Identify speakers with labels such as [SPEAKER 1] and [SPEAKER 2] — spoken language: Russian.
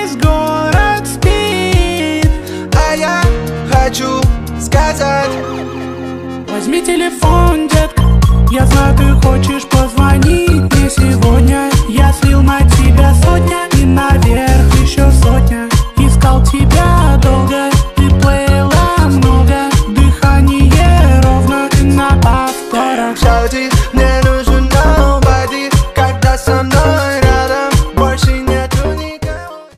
[SPEAKER 1] весь город спит,
[SPEAKER 2] а я хочу сказать:
[SPEAKER 1] возьми телефон, детка. Я знаю, ты хочешь позвонить мне сегодня. Я слил на тебя сотня и наверх еще сотня. Искал тебя долго, ты плыла много. Дыхание ровно, ты на повторах.
[SPEAKER 2] Шауди, мне